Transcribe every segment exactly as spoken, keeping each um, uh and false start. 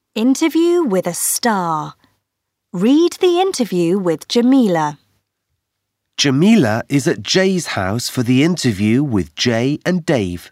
Interview with a star. Read the interview with Jamila. Jamila is at Jay's house for the interview with Jay and Dave.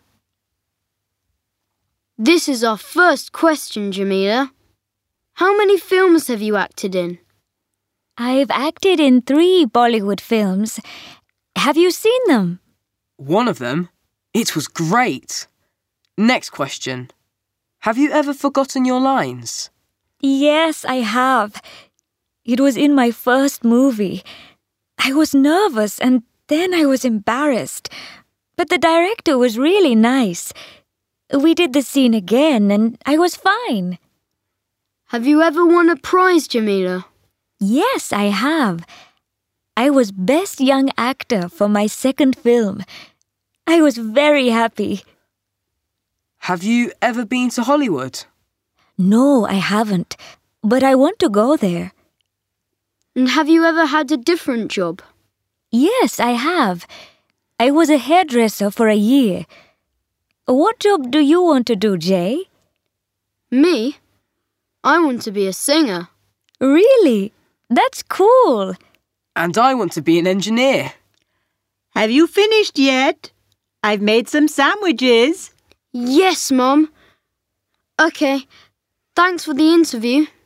This is our first question, Jamila. How many films have you acted in? I've acted in three Bollywood films. Have you seen them? One of them? It was great. Next question. Have you ever forgotten your lines? Yes, I have. It was in my first movie. I was nervous and then I was embarrassed. But the director was really nice. We did the scene again and I was fine. Have you ever won a prize, Jamila? Yes, I have. I was Best Young Actor for my second film. I was very happy. Have you ever been to Hollywood? No, I haven't. But I want to go there. And have you ever had a different job? Yes, I have. I was a hairdresser for a year. What job do you want to do, Jay? Me? I want to be a singer. Really? That's cool. And I want to be an engineer. Have you finished yet? I've made some sandwiches. Yes, Mum. Okay, thanks for the interview.